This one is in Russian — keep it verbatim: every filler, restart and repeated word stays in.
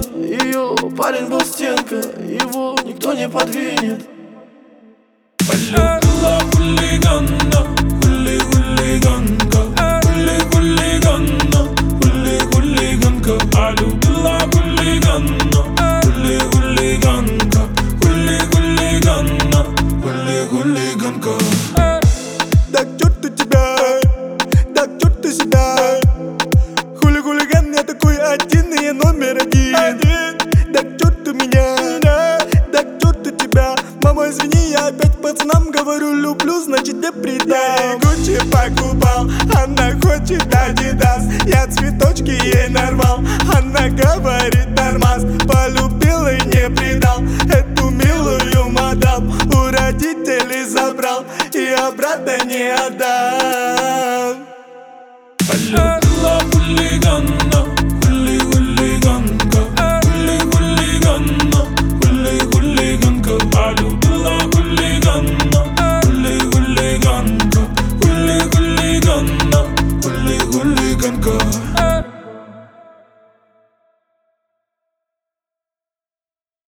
ее парень был стенка, его никто не подвинет. Полюбила хулигана, хули-хулиганка, хули-хулиганна, хули-хулиганка. Полюбила хулигана, хули-хулиганка, хули-хулиганна, хули-хулиганка. Да к черту тебя, да к черту себя. Хули-хулиган, я такой один, и я номер один. Да к черту меня, да к черту тебя. Мама, извини, я опять пацанам говорю люблю, значит не предам. Я Гуччи покупал, она хочет Адидас. Я цветочки ей нарвал, она говорит нормас. Полюбил и не предал эту милую мадам. У родителей забрал и обратно не отдам.